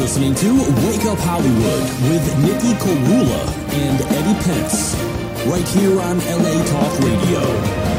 listening to Wake Up Hollywood with Nikki Karula and Eddie Pence, right here on LA Talk Radio.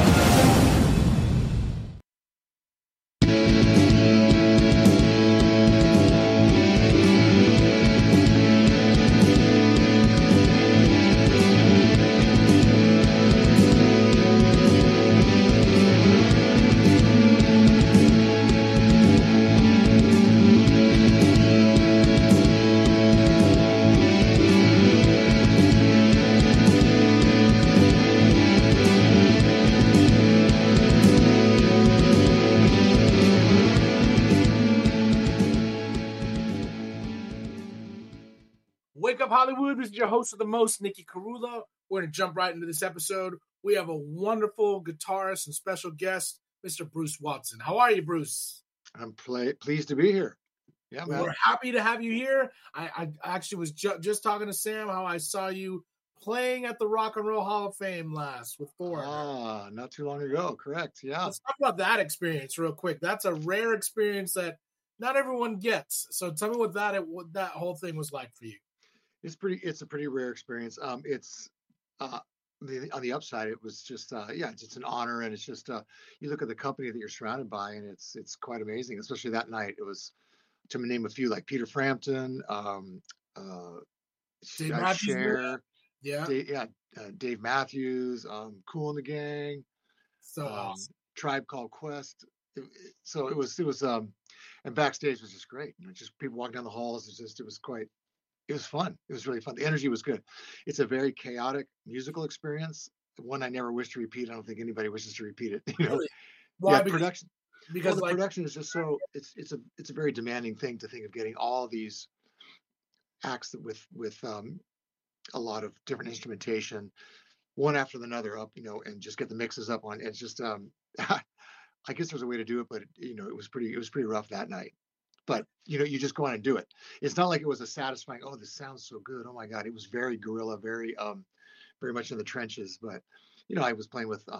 Wake Up Hollywood, this is your host of the most, Nikki Karula. We're going to jump right into this episode. We have a wonderful guitarist and special guest, Mr. Bruce Watson. How are you, Bruce? I'm pleased to be here. Yeah, man. We're happy to have you here. I actually was just talking to Sam how I saw you playing at the Rock and Roll Hall of Fame last with Foreigner. Not too long ago, correct, yeah. Let's talk about that experience real quick. That's a rare experience that not everyone gets. So tell me what that whole thing was like for you. It's a pretty rare experience. It's on the upside, it was just it's an honor, and it's just you look at the company that you're surrounded by, and it's quite amazing. Especially that night, it was, to name a few, like Peter Frampton, Dave Matthews, Cher, Dave Matthews, Kool and the Gang, so awesome. Tribe Called Quest. So it was, and backstage was just great. Just people walking down the halls. It was fun. It was really fun. The energy was good. It's a very chaotic musical experience. One I never wish to repeat. I don't think anybody wishes to repeat it. Really? Why? Production. Because the production is just so. It's a very demanding thing to think of getting all these acts with a lot of different instrumentation, one after another up, and just get the mixes up on. It's just I guess there's a way to do it, but it was pretty rough that night. But, you just go on and do it. It's not like it was a satisfying, oh, this sounds so good. Oh, my God. It was very guerrilla, very much in the trenches. But, I was playing with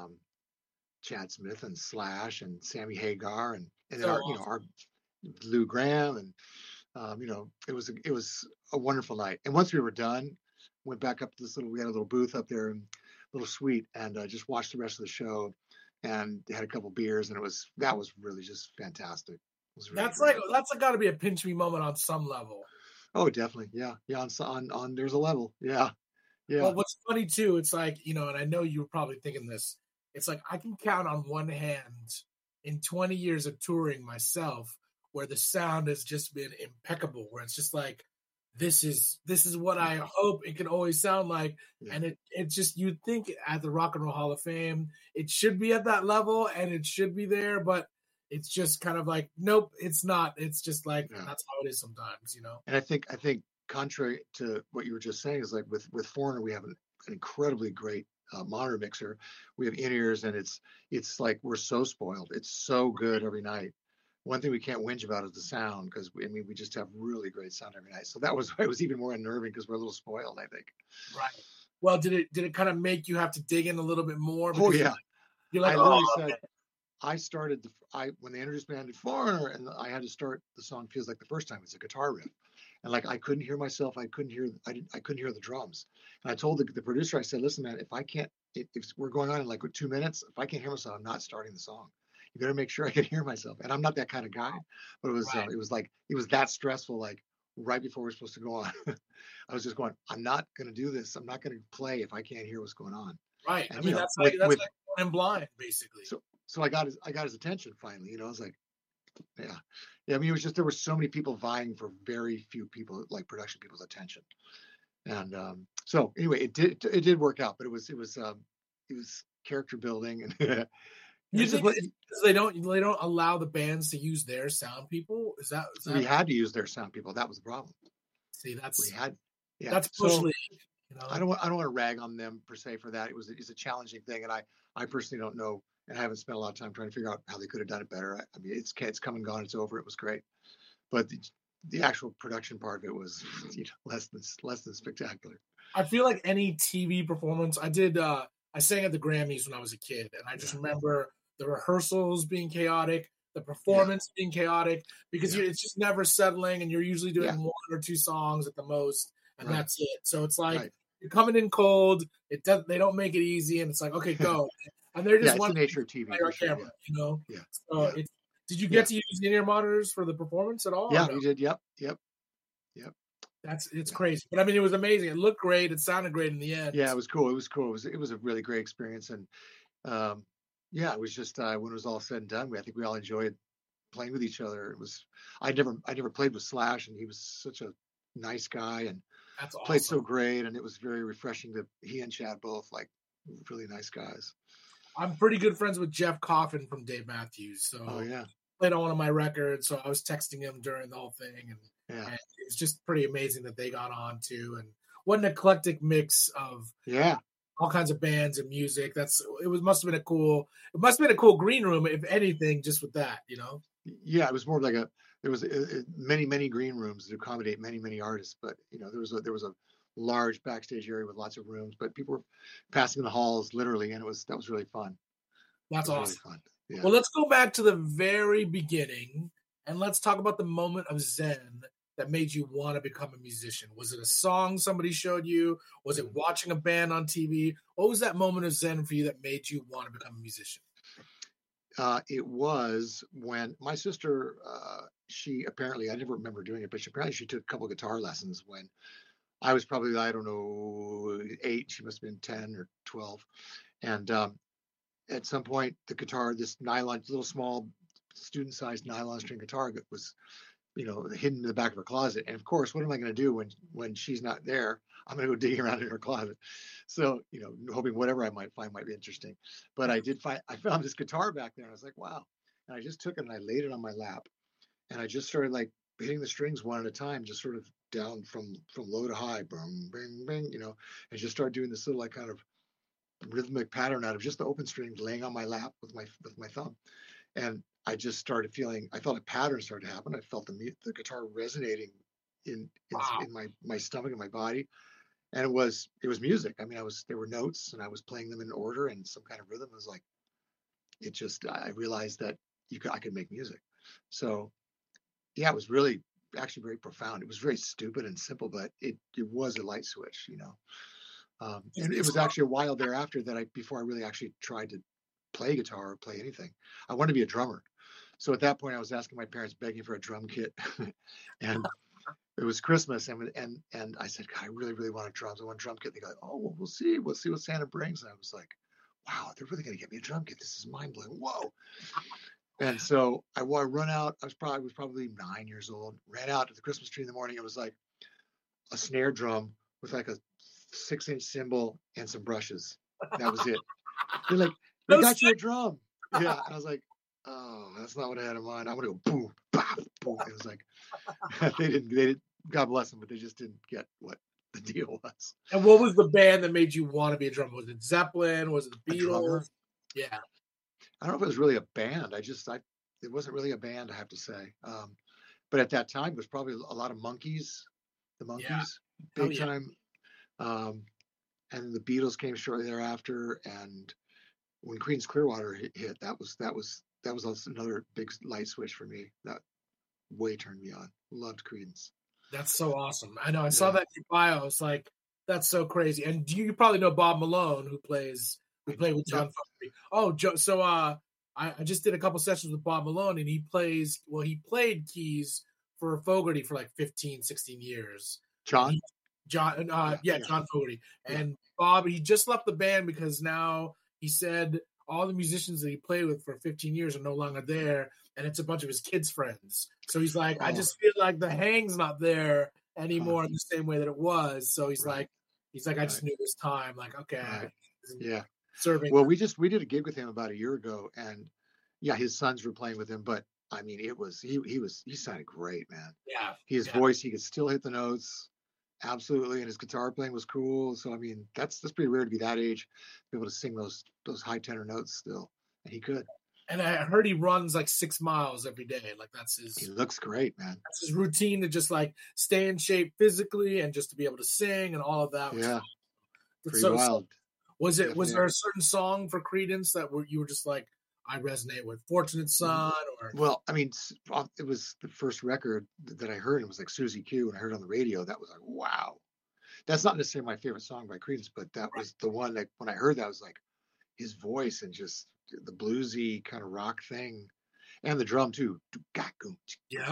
Chad Smith and Slash and Sammy Hagar and our Lou Gramm. And, it was a wonderful night. And once we were done, went back up to we had a little booth up there, and a little suite, and just watched the rest of the show and had a couple beers. And that was really just fantastic. Really that's got to be a pinch me moment on some level. Oh, definitely. Yeah. On there's a level. Yeah. Well, what's funny too, it's like, and I know you were probably thinking this, it's like I can count on one hand in 20 years of touring myself where the sound has just been impeccable, where it's just like, this is what I hope it can always sound like. Yeah. And it just, you'd think at the Rock and Roll Hall of Fame, it should be at that level and it should be there, but it's just kind of like, nope, it's not. It's just like, that's how it is sometimes, And I think contrary to what you were just saying is like with Foreigner, we have an incredibly great monitor mixer. We have in-ears, and it's like we're so spoiled. It's so good every night. One thing we can't whinge about is the sound, because we just have really great sound every night. So it was even more unnerving because we're a little spoiled, I think. Right. Well, did it kind of make you have to dig in a little bit more? Oh yeah. You're like, I started when they introduced me to Foreigner, and I had to start the song Feels Like the First Time. It's a guitar riff, and like I couldn't hear myself. I couldn't hear the drums. And I told the producer, I said, "Listen, man, if we're going on in like 2 minutes, if I can't hear myself, I'm not starting the song. You better make sure I can hear myself." And I'm not that kind of guy, but it was right. It was that stressful. Like right before we're supposed to go on, I was just going, "I'm not going to do this. I'm not going to play if I can't hear what's going on." Right. And, that's like going in blind, basically. So I got his attention finally. I was like, yeah. I mean, it was just, there were so many people vying for very few people, like production people's attention. And so anyway, it did work out, but it was character building. And you think they don't allow the bands to use their sound people? Is that we had to use their sound people? That was the problem. See, we had. Yeah. That's Bush League. I don't want to rag on them per se for that. It's a challenging thing, and I personally don't know. And I haven't spent a lot of time trying to figure out how they could have done it better. I mean, it's come and gone. It's over. It was great, but the actual production part of it was less than spectacular. I feel like any TV performance I did. I sang at the Grammys when I was a kid, and I just remember the rehearsals being chaotic. the performance being chaotic, because it's just never settling, and you're usually doing 1 or 2 songs at the most, and that's it. So it's like you're coming in cold. They don't make it easy, and it's like, okay, go. And they're just it's the nature of TV. For sure, camera, you know. Yeah. So did you get to use in-ear monitors for the performance at all? Yeah, we did. Yep. It's crazy, but I mean, it was amazing. It looked great. It sounded great in the end. Yeah, it was cool. It was a really great experience, and it was just when it was all said and done, I think we all enjoyed playing with each other. I never played with Slash, and he was such a nice guy, and that's awesome. Played so great, and it was very refreshing that he and Chad both like really nice guys. I'm pretty good friends with Jeff Coffin from Dave Matthews, so played on one of my records. So I was texting him during the whole thing, and it was just pretty amazing that they got on too. And what an eclectic mix of all kinds of bands and music. Must have been a cool green room, if anything, just with that, you know. Yeah, it was more like there was many green rooms to accommodate many artists, but you know, there was a large backstage area with lots of rooms, but people were passing in the halls literally, and that was really fun. That's awesome. Really fun. Yeah. Well, let's go back to the very beginning, and let's talk about the moment of Zen that made you want to become a musician. Was it a song somebody showed you? Was it watching a band on TV? What was that moment of Zen for you that made you want to become a musician? It was when my sister, she apparently, I never remember doing it, but she took a couple of guitar lessons when I was probably, I don't know, 8. She must have been 10 or 12. And at some point, the guitar, this little small student-sized nylon string guitar was, you know, hidden in the back of her closet. And of course, what am I going to do when she's not there? I'm going to go digging around in her closet. So, you know, hoping whatever I might find might be interesting. But I found this guitar back there, and I was like, wow. And I just took it and I laid it on my lap, and I just started like hitting the strings one at a time, just sort of down from low to high, boom, bing, bing, you know, and just started doing this little like kind of rhythmic pattern out of just the open strings laying on my lap with my thumb. And I just started I felt a pattern started to happen. I felt the guitar resonating in my stomach and my body. And it was music. I mean, there were notes, and I was playing them in order and some kind of rhythm. It was like, I realized that I could make music. So yeah, it was really actually very profound. It was very stupid and simple, but it was a light switch, you know. And it was actually a while thereafter before I really actually tried to play guitar or play anything. I wanted to be a drummer. So at that point, I was asking my parents, begging for a drum kit, and it was Christmas, and I said, God, I really, really want a drums. I want a drum kit. They go, oh, well, we'll see what Santa brings. And I was like, wow, they're really going to get me a drum kit. This is mind blowing. Whoa. And so I run out. I was probably 9 years old. Ran out to the Christmas tree in the morning. It was like a snare drum with like a 6-inch cymbal and some brushes. That was it. They're like, we got you a drum. Yeah. And I was like, oh, that's not what I had in mind. I want to go boom, bop, boom. It was like, they didn't, God bless them, but they just didn't get what the deal was. And what was the band that made you want to be a drummer? Was it Zeppelin? Was it the Beatles? Yeah. I don't know if it was really a band. It wasn't really a band, I have to say. But at that time, it was probably a lot of Monkees, big time. And the Beatles came shortly thereafter. And when Creedence Clearwater hit, that was also another big light switch for me. That way turned me on. Loved Creedence. That's so awesome. I know. I saw that in your bio. It's like, that's so crazy. And you probably know Bob Malone, who played with John Fogerty. Oh, so I just did a couple sessions with Bob Malone, and he played keys for Fogerty for like 15, 16 years. John Fogerty. And Bob, he just left the band because now he said all the musicians that he played with for 15 years are no longer there, and it's a bunch of his kids' friends. So he's like, I just feel like the hang's not there anymore in the same way that it was. So he's like, I just knew this time. Like, okay. Yeah. Serving. Well, we did a gig with him about a year ago, and yeah, his sons were playing with him, but I mean, he sounded great, man. Yeah. His voice, he could still hit the notes. Absolutely. And his guitar playing was cool. So, I mean, that's pretty rare to be that age, be able to sing those high tenor notes still. And he could. And I heard he runs like 6 miles every day. Like he looks great, man. That's his routine to just like stay in shape physically and just to be able to sing and all of that. Yeah. Pretty wild. Was there a certain song for Creedence that you were just like, I resonate with Fortunate Son or. Well, I mean, it was the first record that I heard. It was like Susie Q, and I heard it on the radio. That was like, wow. That's not necessarily my favorite song by Creedence, but that was the one that when I heard that, I was like, his voice and just the bluesy kind of rock thing, and the drum too. Yeah.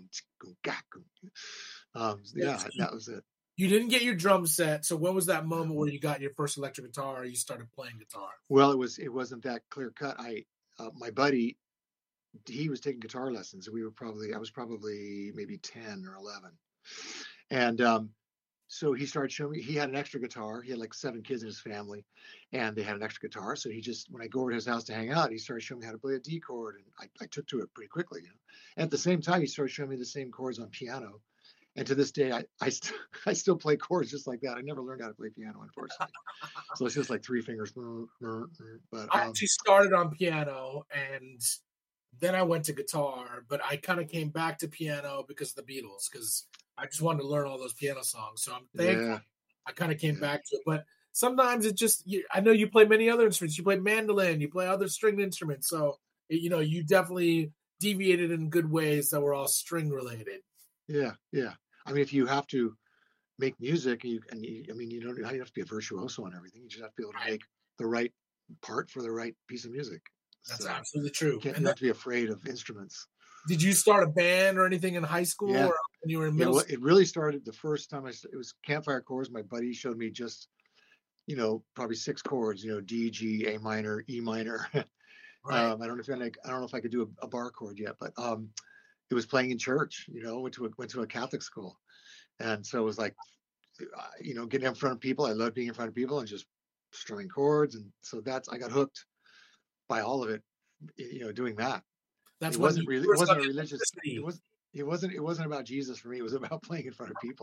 That was it. You didn't get your drum set, so when was that moment where you got your first electric guitar or you started playing guitar? Well, it wasn't that clear cut. My buddy, he was taking guitar lessons, and I was probably maybe 10 or 11, and so he started showing me. He had an extra guitar. He had like 7 kids in his family, and they had an extra guitar. So when I go over to his house to hang out, he started showing me how to play a D chord, and I took to it pretty quickly. And at the same time, he started showing me the same chords on piano. And to this day, I still play chords just like that. I never learned how to play piano, unfortunately. So it's just like 3 fingers. But I actually started on piano, and then I went to guitar. But I kind of came back to piano because of the Beatles, because I just wanted to learn all those piano songs. So I'm thankful I kind of came back to it. But sometimes it just, I know you play many other instruments. You play mandolin, you play other stringed instruments. So, you definitely deviated in good ways that were all string related. Yeah. I mean, if you have to make music, you don't have to be a virtuoso on everything. You just have to be able to make the right part for the right piece of music. That's absolutely true. You don't have to be afraid of instruments. Did you start a band or anything in high school or when you were in middle school? It really started the first time it was Campfire Chords. My buddy showed me just, probably 6 chords, D, G, A minor, E minor. Right. I don't know if I could do a bar chord yet, but it was playing in church. Went to a Catholic school, and so it was like, getting in front of people. I loved being in front of people and just strumming chords, and so I got hooked by all of it. Doing that. It wasn't a religious. It wasn't about Jesus for me. It was about playing in front of people.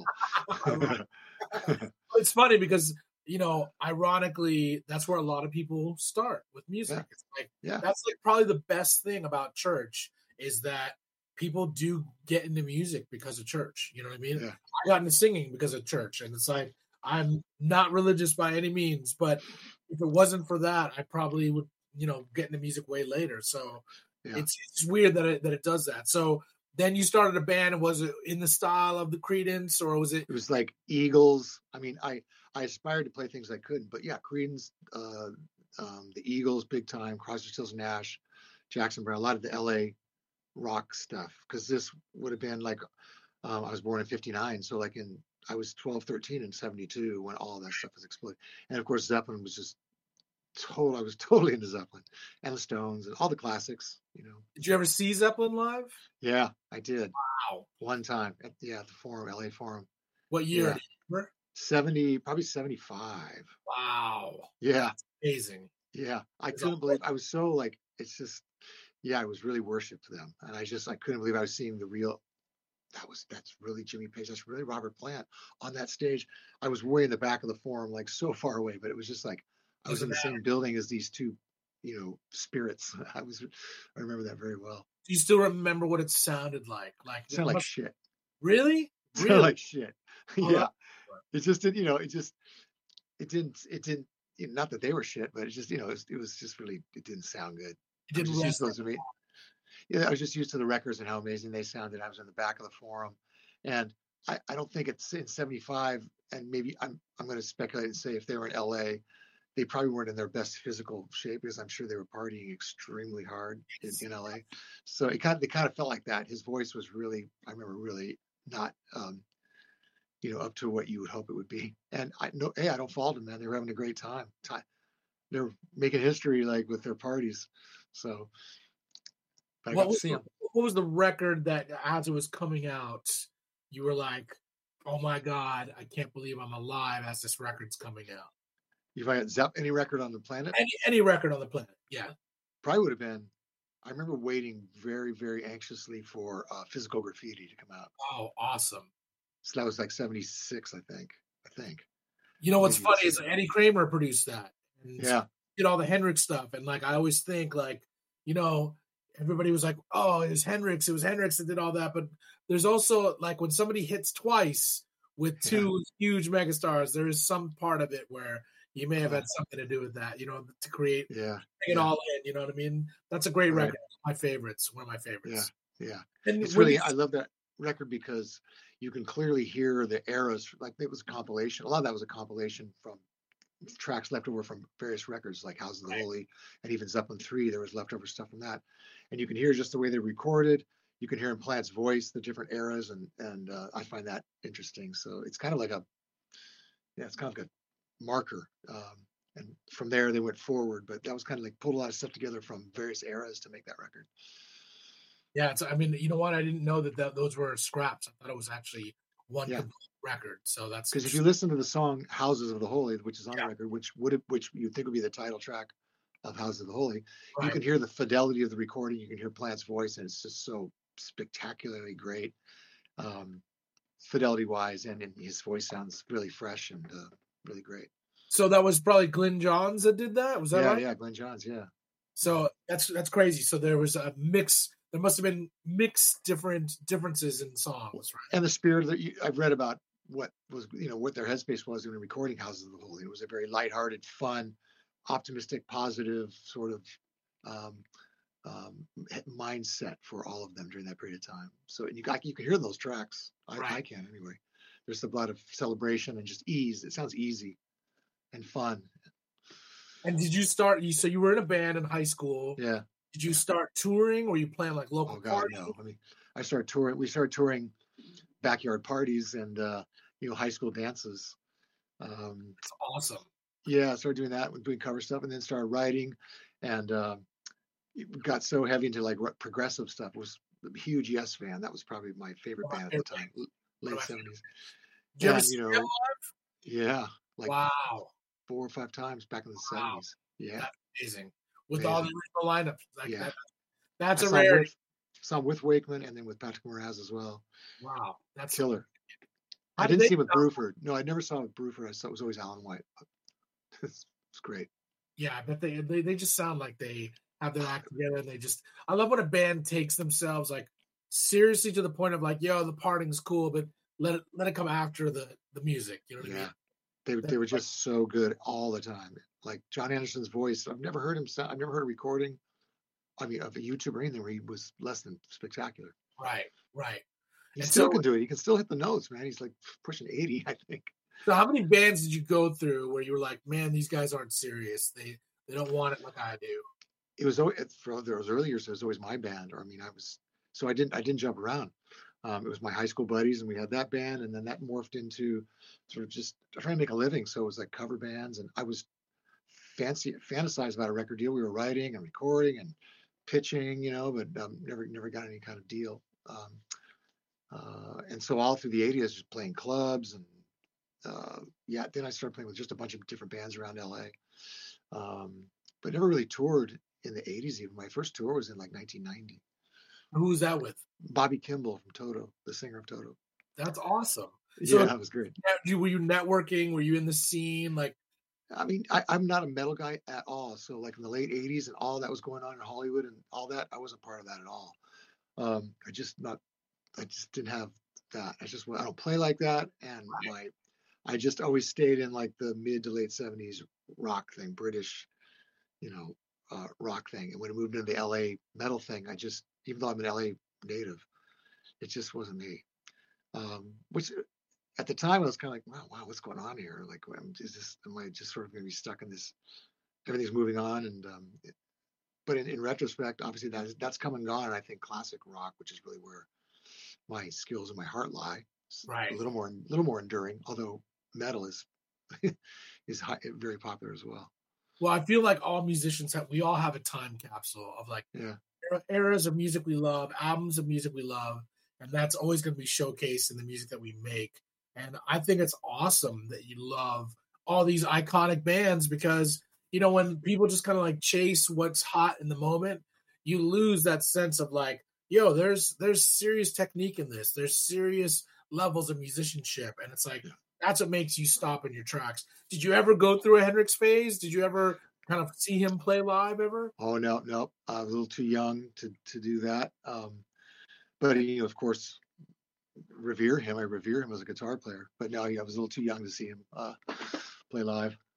It's funny because ironically, that's where a lot of people start with music. Yeah. It's like that's like probably the best thing about church is that people do get into music because of church. You know what I mean? Yeah. I got into singing because of church, and it's like I'm not religious by any means, but if it wasn't for that, I probably would get into music way later. So it's weird that it does that. So then you started a band, and was it in the style of the Creedence, or was it? It was like Eagles. I mean, I aspired to play things I couldn't, but Creedence, the Eagles, big time, Crosby, Stills, Nash, Jackson Browne, a lot of the LA rock stuff, because this would have been like, I was born in 59, so like I was 12, 13 in 72 when all that stuff was exploding. And of course, Zeppelin was just I was totally into Zeppelin and the Stones and all the classics, Did you ever see Zeppelin live? Yeah, I did. Wow. One time at the Forum, LA Forum. What year? Yeah. 70, probably 75. Wow. Yeah. That's amazing. Yeah. I couldn't believe, I was so like, it's just, I was really worshipped them. And I couldn't believe I was seeing the real, that's really Jimmy Page. That's really Robert Plant on that stage. I was way in the back of the Forum, like so far away, but it was just like, I was in the same building as these two, spirits. I remember that very well. Do you still remember what it sounded like? It sounded like shit. Really? It sounded like shit. Yeah. It just didn't, it didn't, not that they were shit, but it just, it was just really, it didn't sound good. It didn't I was just used to the records and how amazing they sounded. I was in the back of the Forum, and I don't think it's in 75, and maybe I'm going to speculate and say if they were in LA, they probably weren't in their best physical shape, because I'm sure they were partying extremely hard in LA. So they kind of felt like that. His voice was really, I remember, really not, up to what you would hope it would be. And I don't fault them, man. They were having a great time. They're making history, like, with their parties. So, but I got to see them. What was the record that, as it was coming out, you were like, oh my God, I can't believe I'm alive as this record's coming out? If I had any record on the planet? Any record on the planet, yeah. Probably would have been, I remember waiting very, very anxiously for Physical Graffiti to come out. Oh, awesome. So that was like 76, I think. You know what's funny is Eddie Kramer produced that. And did all the Hendrix stuff. And like, I always think like, everybody was like, oh, it was Hendrix that did all that. But there's also like when somebody hits twice with two huge megastars, there is some part of it where you may have had something to do with that, to create, bring Yeah. it Yeah. all in. You know what I mean? That's a great Right. record. My favorites. One of my Yeah. favorites. Yeah. And It's when you, really, I love that record because you can clearly hear the eras. Like it was a compilation. A lot of that was a compilation from tracks left over from various records, like House of the right, Holy, and even Zeppelin 3. There was leftover stuff from that, and you can hear just the way they recorded. You can hear in Plant's voice the different eras, and I find that interesting. So it's kind of like it's kind of like a marker. And from there they went forward, but that was kind of like pulled a lot of stuff together from various eras to make that record. yeah, I mean, you know what? I didn't know that those were scraps. I thought it was actually one Yeah, complete record. So that's because if you interesting. listen to the song "Houses of the Holy," which is on the Yeah, record, which you think would be the title track of "Houses of the Holy," you right. can hear the fidelity of the recording. You can hear Plant's voice, and it's just so spectacularly great, um, fidelity wise, and his voice sounds really fresh and really great. So that was probably Glenn Johns that did that. Was that Yeah, right? yeah, Glenn Johns, yeah. So that's crazy. So there was a mix. There must have been mixed differences in songs, right? And the spirit that I've read about what was, what their headspace was in recording Houses of the Holy. It was a very lighthearted, fun, optimistic, positive sort of um, mindset for all of them during that period of time. So you can hear those tracks. I Right. can anyway. There's a lot of celebration and just ease. It sounds easy and fun. And did you start? So you were in a band in high school. Yeah. Did you start touring, or you playing like local Oh God, parties? no. I mean, I started touring. We started touring backyard parties and high school dances. That's awesome. Yeah, I started doing that, doing cover stuff, and then started writing, and it got so heavy into like progressive stuff. It was a huge Yes fan. That was probably my favorite band at the time, late '70s. Did you ever And see them live? yeah, like Wow, 4 or 5 times back in the wow, '70s. Yeah, that's amazing. With all the amazing. original lineups, like Yeah, that's I a saw 'em rarity. with Wakeman and then with Patrick Moraz as well. Wow, that's Killer. how I did didn't they see him with sound? Bruford. No, I never saw him with Bruford. I saw it was always Alan White. It's great. Yeah, I bet they just sound like they have their act together, and I love when a band takes themselves like seriously to the point of like, yo, the partying's cool, but let it come after the music. You know what I Yeah. mean? They were just so good all the time. Like John Anderson's voice, I've never heard him sound. I've never heard a recording. I mean, of a YouTube or anything where he was less than spectacular. Right. He And still so, can do it. He can still hit the notes, man. He's like pushing 80, I think. so how many bands did you go through where you were like, man, these guys aren't serious. They don't want it like I do. It was always, for those early years. It was always my band. Or I mean, I didn't jump around. It was my high school buddies, and we had that band, and then that morphed into sort of just trying to make a living. So it was like cover bands, and I was fantasized about a record deal we were writing and recording and pitching, but never got any kind of deal. And so all through the '80s, just playing clubs, and then I started playing with just a bunch of different bands around LA, but never really toured in the '80s. Even my first tour was in like 1990. Who was that with? Bobby Kimball from Toto, the singer of Toto. That's awesome. Yeah, So that was great. were you networking? Were you in the scene? Like, I mean, I'm not a metal guy at all. So like in the late '80s and all that was going on in Hollywood and all that, I wasn't part of that at all. I just didn't have that. I don't play like that, and I just always stayed in like the mid to late '70s rock thing, British, rock thing. And when I moved into the LA metal thing, even though I'm an LA native, it just wasn't me. Which at the time I was kind of like, wow, what's going on here? Like, am I just sort of going to be stuck in this? Everything's moving on, and but in retrospect, obviously that's come and gone. And I think classic rock, which is really where my skills and my heart lie, right. a little more enduring. Although metal is very popular as well. Well, I feel like all musicians we all have a time capsule of like eras of music we love, albums of music we love, and that's always going to be showcased in the music that we make. And I think it's awesome that you love all these iconic bands because, when people just kind of like chase what's hot in the moment, you lose that sense of like, yo, there's serious technique in this. There's serious levels of musicianship. And it's like, that's what makes you stop in your tracks. Did you ever go through a Hendrix phase? Did you ever kind of see him play live ever? Oh, no. I was a little too young to do that. But, of course, revere him. I revere him as a guitar player. But no, I was a little too young to see him play live.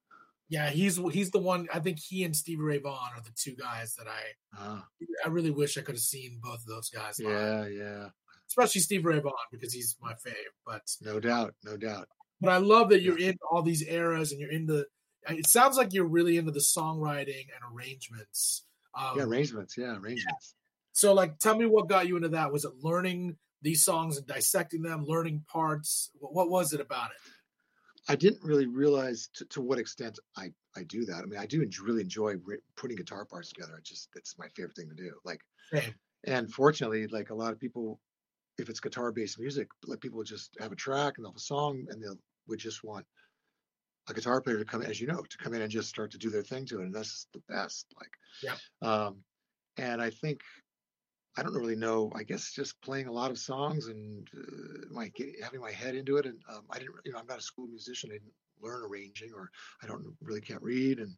Yeah, he's the one. I think he and Stevie Ray Vaughan are the two guys that I really wish I could have seen both of those guys live. Yeah. Especially Stevie Ray Vaughan, because he's my fave. But no doubt. But I love that you're in all these eras and you're into. It sounds like you're really into the songwriting and arrangements. Arrangements. So, like, tell me what got you into that. Was it learning these songs and dissecting them, learning parts? What was it about it? I didn't really realize to what extent I do that. I mean, I do really enjoy putting guitar parts together. It's my favorite thing to do. Like, Same. And fortunately, like a lot of people, if it's guitar-based music, like people just have a track and they'll have a song, and would just want a guitar player to come in, as you know, to come in and just start to do their thing to it, and that's the best. Like, yeah. And I think I don't really know. I guess just playing a lot of songs and having my head into it. And I didn't, I'm not a school musician. I didn't learn arranging, or I can't read. And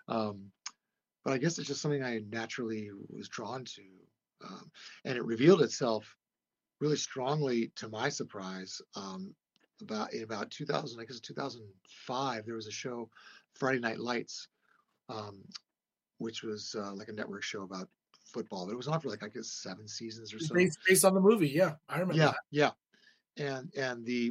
but I guess it's just something I naturally was drawn to. And it revealed itself really strongly, to my surprise. About 2000, I guess 2005, there was a show, Friday Night Lights, which was like a network show about football, but it was on for like, I guess, 7 seasons or so. Based on the movie, yeah, I remember. Yeah, that. yeah, and the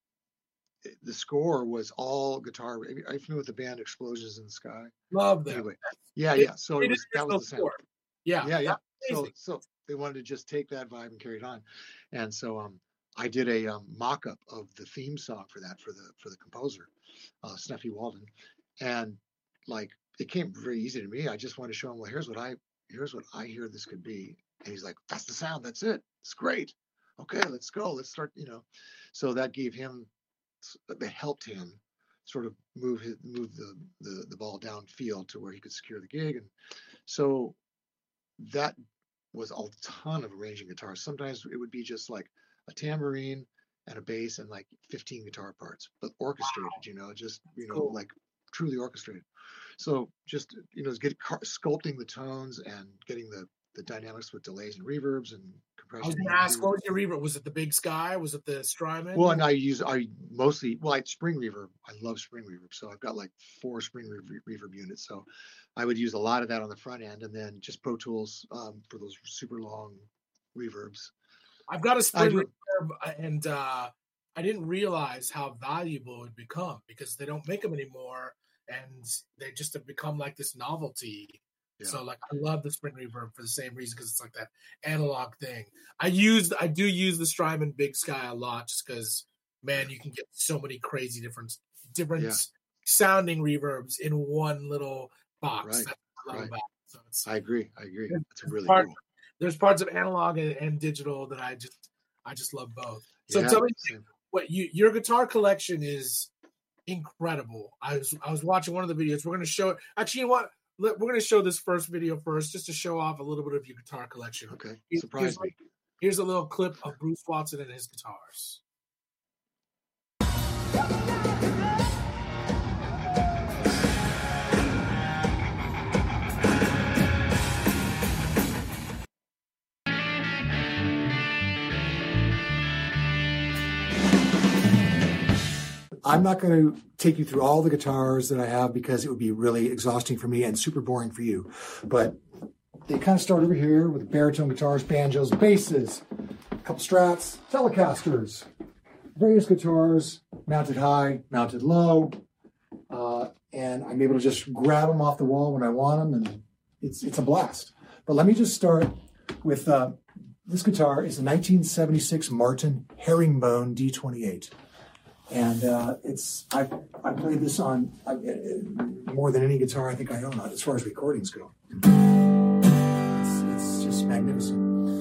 score was all guitar. Are you familiar with the band Explosions in the Sky? Love them. Anyway, yeah. So that was the sound. Yeah. So they wanted to just take that vibe and carry it on, and so I did a mock-up of the theme song for that for the composer, Snuffy Walden, and like it came very easy to me. I just wanted to show him, well, here's what I hear this could be. And he's like, that's the sound. That's it. It's great. Okay, let's go. Let's start, So that helped him sort of move the ball downfield to where he could secure the gig. And so that was a ton of arranging guitars. Sometimes it would be just like a tambourine and a bass and like 15 guitar parts, but orchestrated, cool. Like truly orchestrated. So just, sculpting the tones and getting the dynamics with delays and reverbs and compression. I was going to ask, what was your reverb? Was it the Big Sky? Was it the Strymon? Well, and I spring reverb. I love spring reverb. So I've got like 4 spring reverb units. So I would use a lot of that on the front end, and then just Pro Tools for those super long reverbs. I've got a spring reverb, and I didn't realize how valuable it would become, because they don't make them anymore. And they just have become like this novelty. Yeah. So like, I love the spring reverb for the same reason, because it's like that analog thing. I do use the Strymon Big Sky a lot, just because, man, you can get so many crazy different sounding reverbs in one little box. Right. That's what I love about it. So I agree. It's really cool. There's parts of analog and digital that I just love both. So tell me what your guitar collection is. Incredible. I was watching one of the videos. We're going to show it. Actually, you know what? We're going to show this first video first, just to show off a little bit of your guitar collection. Okay. Surprise me. Here's a little clip of Bruce Watson and his guitars. I'm not going to take you through all the guitars that I have, because it would be really exhausting for me and super boring for you. But they kind of start over here with baritone guitars, banjos, basses, a couple Strats, Telecasters, various guitars, mounted high, mounted low. And I'm able to just grab them off the wall when I want them, and it's a blast. But let me just start with this guitar is a 1976 Martin Herringbone D28. And I played this on more than any guitar I think I own, as far as recordings go. It's just magnificent.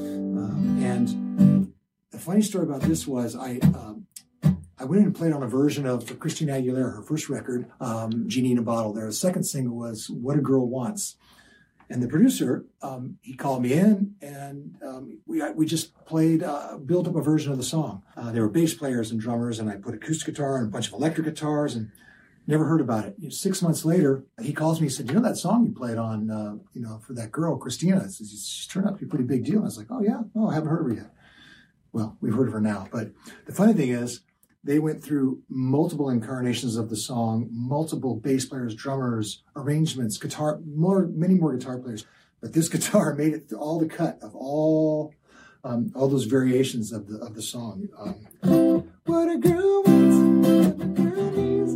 And the funny story about this was I went in and played on a version of, for Christina Aguilera, her first record, Genie in a Bottle. Their second single was What a Girl Wants. And the producer, he called me in, and we just built up a version of the song. There were bass players and drummers, and I put acoustic guitar and a bunch of electric guitars, and never heard about it. 6 months later, he calls me and said, that song you played on, for that girl, Christina, she's turned out to be a pretty big deal. And I was like, oh, yeah? No, I haven't heard of her yet. Well, we've heard of her now. But the funny thing is, They went through multiple incarnations of the song, multiple bass players, drummers, arrangements, many more guitar players. But this guitar made it through all the cut of all those variations of the song. What a girl wants, what a girl needs.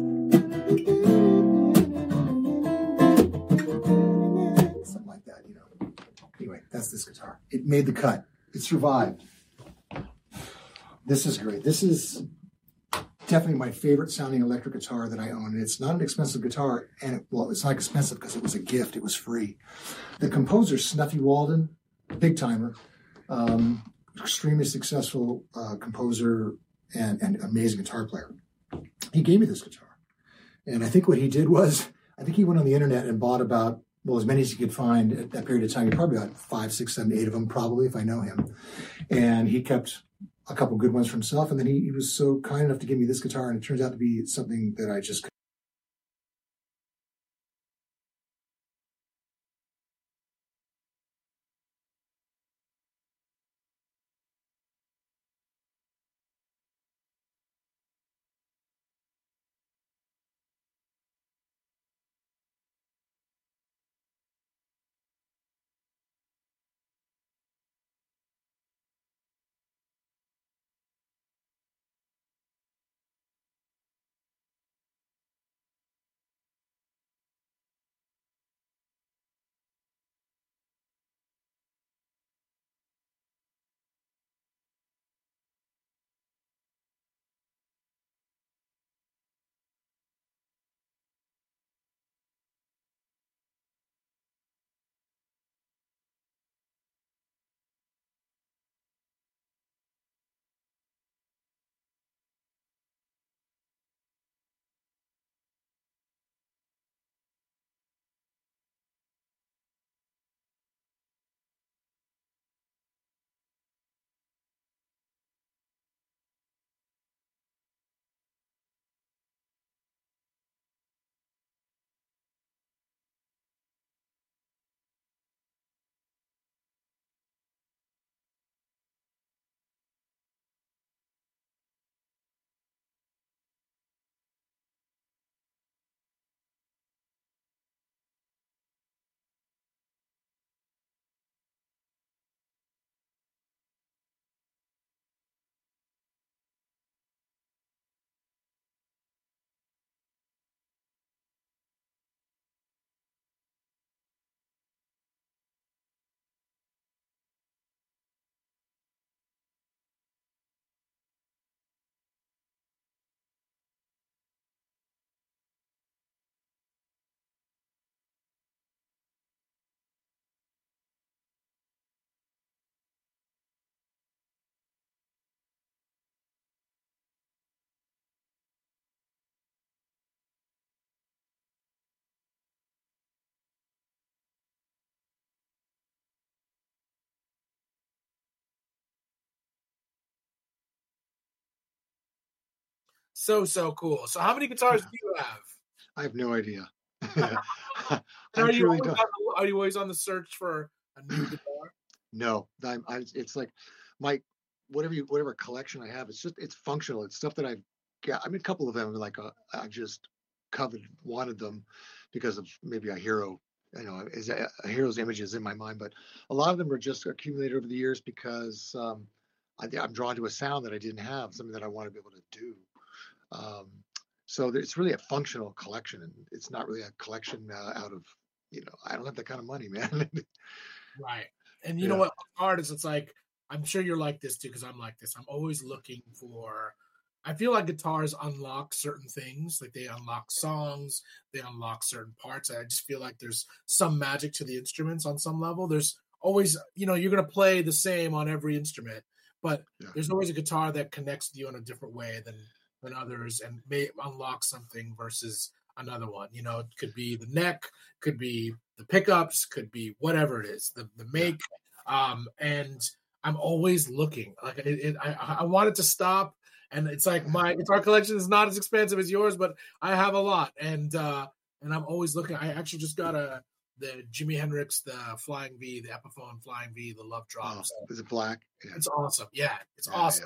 Something like that, Anyway, that's this guitar. It made the cut. It survived. This is great. This is definitely my favorite sounding electric guitar that I own. And it's not an expensive guitar. And it's not expensive because it was a gift. It was free. The composer, Snuffy Walden, big timer, extremely successful composer and amazing guitar player. He gave me this guitar. And I think what he did was, he went on the internet and bought about, as many as he could find at that period of time. He probably got 5, 6, 7, 8 of them, probably, if I know him. And he kept a couple good ones for himself. And then he was so kind enough to give me this guitar. And it turns out to be something that I just So cool. So how many guitars do you have? I have no idea. Are you always on the search for a new guitar? No, it's like my whatever collection I have. It's functional. It's stuff that I've got. I mean, a couple of them I just wanted them because of maybe a hero. A hero's image is in my mind, but a lot of them are just accumulated over the years because I'm drawn to a sound that I didn't have, something that I want to be able to do. So it's really a functional collection, and it's not really a collection out of, I don't have that kind of money, man. Right. And you know what, artists, it's like, I'm sure you're like this too, because I'm like this. I'm always looking for, I feel like guitars unlock certain things, like they unlock songs, they unlock certain parts. I just feel like there's some magic to the instruments on some level. There's always, you're going to play the same on every instrument, but there's always a guitar that connects with you in a different way than others and may unlock something versus another one. It could be the neck, could be the pickups, could be whatever it is, the make. And I'm always looking. Like I want it to stop. And it's like my guitar collection is not as expensive as yours, but I have a lot. And I'm always looking. I actually just got the Jimi Hendrix, the Flying V, the Epiphone Flying V, the Love Drops. Oh, is it black? Yeah. It's awesome. Yeah, it's awesome.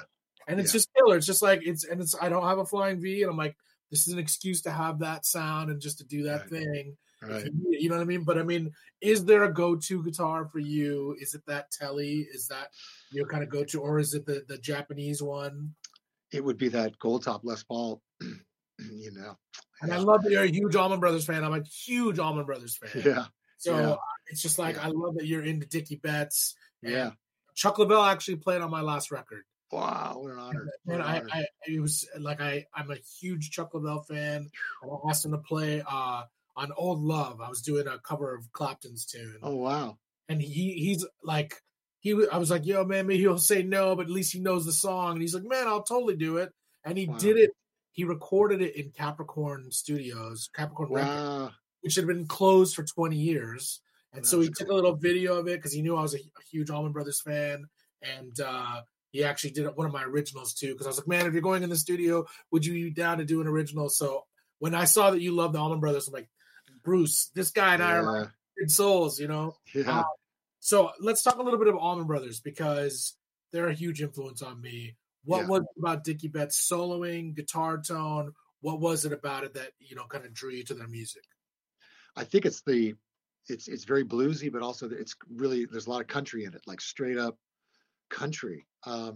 And it's just killer. It's just like I don't have a flying V, and I'm like, this is an excuse to have that sound and just to do that thing. Right. You know what I mean? But I mean, is there a go-to guitar for you? Is it that Tele? Is that your kind of go-to, or is it the Japanese one? It would be that gold top Les Paul, you know. And I love that you're a huge Allman Brothers fan. I'm a huge Allman Brothers fan. Yeah. So it's just like, I love that you're into Dickie Betts. Yeah. Chuck Leavell actually played on my last record. Wow, what an honor. And it was like, I'm a huge Chuck Leavell fan. And I asked him to play on Old Love. I was doing a cover of Clapton's tune. Oh, wow. And he's like, I was like, yo, man, maybe he'll say no, but at least he knows the song. And he's like, man, I'll totally do it. And he did it. He recorded it in Capricorn Studios, Records, which had been closed for 20 years. And so he took a little video of it because he knew I was a huge Allman Brothers fan. And he actually did one of my originals too. Because I was like, man, if you're going in the studio, would you be down to do an original? So when I saw that you love the Allman Brothers, I'm like, Bruce, this guy and I are like good souls, you know? Yeah. So let's talk a little bit of Allman Brothers because they're a huge influence on me. What was it about Dickie Betts soloing, guitar tone? What was it about it that, you know, kind of drew you to their music? I think it's very bluesy, but also it's really, there's a lot of country in it, like straight up country, and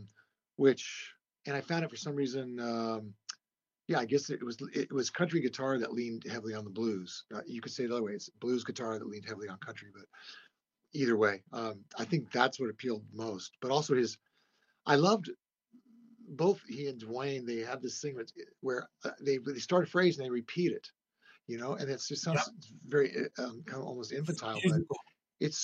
I found it for some reason. I guess it was country guitar that leaned heavily on the blues. You could say it the other way. It's blues guitar that leaned heavily on country, but either way, I think that's what appealed most. But also I loved both he and Dwayne. They have this thing where they start a phrase and they repeat it, you know, and it just sounds very kind of almost infantile, but it's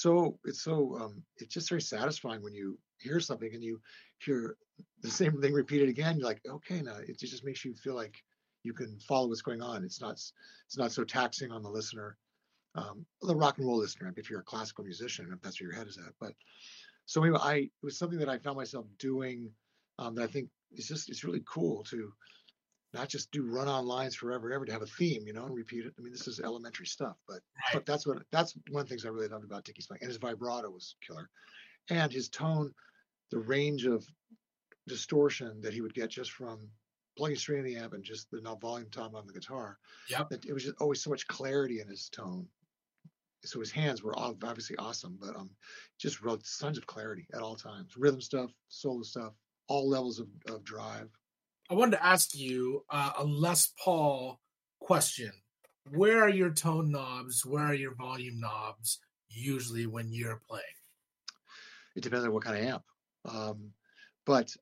just very satisfying when you hear something and you hear the same thing repeated again. You're like, okay, now it just makes you feel like you can follow what's going on. It's not so taxing on the listener, the rock and roll listener, if you're a classical musician, if that's where your head is at. But so anyway, it was something that I found myself doing that I think it's really cool to not just do run-on lines forever and ever, to have a theme, you know, and repeat it. I mean, this is elementary stuff, but that's one of the things I really loved about Dickie's playing. And his vibrato was killer, and his tone, the range of distortion that he would get just from plugging straight in the amp and just the volume tom on the guitar. That it was just always so much clarity in his tone. So his hands were obviously awesome, but just wrote tons of clarity at all times. Rhythm stuff, solo stuff, all levels of drive. I wanted to ask you a Les Paul question. Where are your tone knobs? Where are your volume knobs usually when you're playing? It depends on what kind of amp. But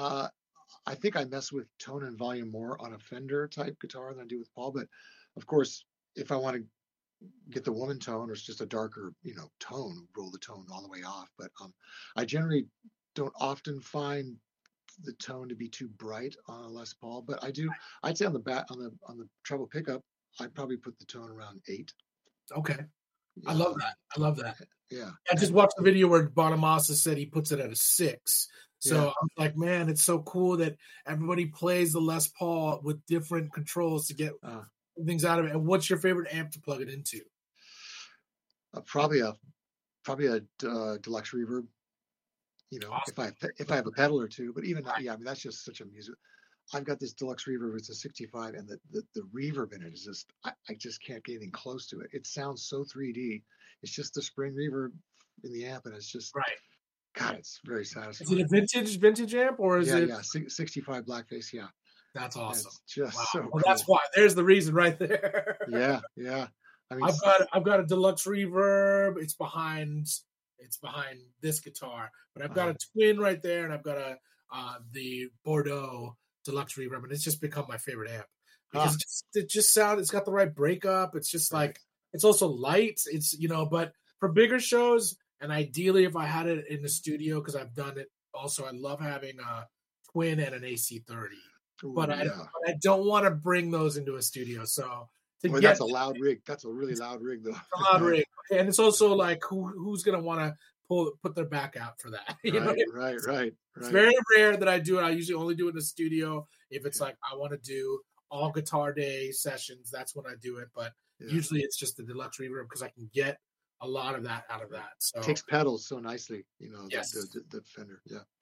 I think I mess with tone and volume more on a Fender type guitar than I do with Paul. But of course, if I want to get the woman tone, or it's just a darker, you know, tone, roll the tone all the way off. But I generally don't often find the tone to be too bright on a Les Paul. But I'd say on the treble pickup, I'd probably put the tone around 8. Okay. I love that. Yeah. I just watched the video where Bonamassa said he puts it at a 6. So I'm like, man, it's so cool that everybody plays the Les Paul with different controls to get things out of it. And what's your favorite amp to plug it into? Probably a deluxe reverb. You know, awesome. if I have a pedal or two, but even I mean, that's just such a music. I've got this deluxe reverb. It's a 65, and the reverb in it is just I just can't get anything close to it. It sounds so 3D. It's just the spring reverb in the amp, and it's just God, it's very satisfying. Is it a vintage amp, or is it? Yeah, 65 blackface. Yeah, that's awesome. It's just so. Well, cool. That's why. There's the reason right there. Yeah. I mean, I've got a deluxe reverb. It's behind this guitar, but I've got a twin right there, and I've got the Bordeaux deluxe reverb, and it's just become my favorite amp because it just sounds. It's got the right breakup. It's just like it's also light. It's but for bigger shows. And ideally, if I had it in the studio, because I've done it also, I love having a twin and an AC30. But I don't want to bring those into a studio. So that's a loud rig. That's a really loud rig, though. A loud rig, and it's also like who's going to want to put their back out for that? Right. It's very rare that I do it. I usually only do it in the studio if it's like I want to do all guitar day sessions. That's when I do it. But usually it's just the deluxe reverb because I can get a lot of that out of that. So it takes pedals so nicely, the Fender. Yeah.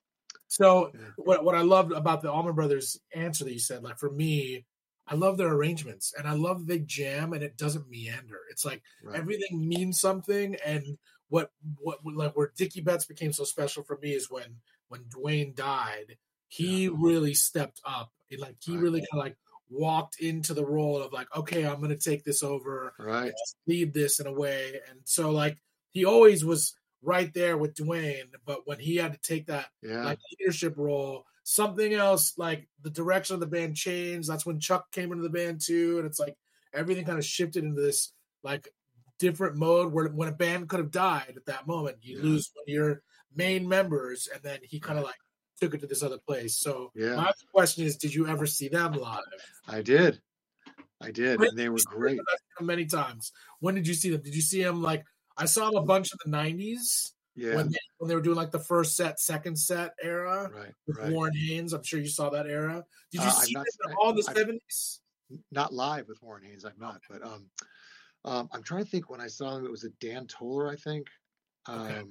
So what I loved about the Allman Brothers answer that you said, like for me, I love their arrangements and I love the jam and it doesn't meander. It's like everything means something. And what like where Dickie Betts became so special for me is when Duane died, he really stepped up. He really kind of like walked into the role of like, okay, I'm going to take this over, lead this in a way. And so like he always was right there with Duane, but when he had to take that like leadership role, something else, like the direction of the band changed. That's when Chuck came into the band too, and it's like everything kind of shifted into this like different mode where when a band could have died at that moment, you lose one of your main members, and then he kind of like took it to this other place. So my question is, did you ever see them live? I did, and they were great. Many times. When did you see them? Did you see them like? I saw them a bunch in the 90s when they were doing like the first set, second set era with Warren Haynes. I'm sure you saw that era. Did you see them all in the 70s? Not live with Warren Haynes, I'm not. But I'm trying to think when I saw them, it was a Dan Toller, I think. And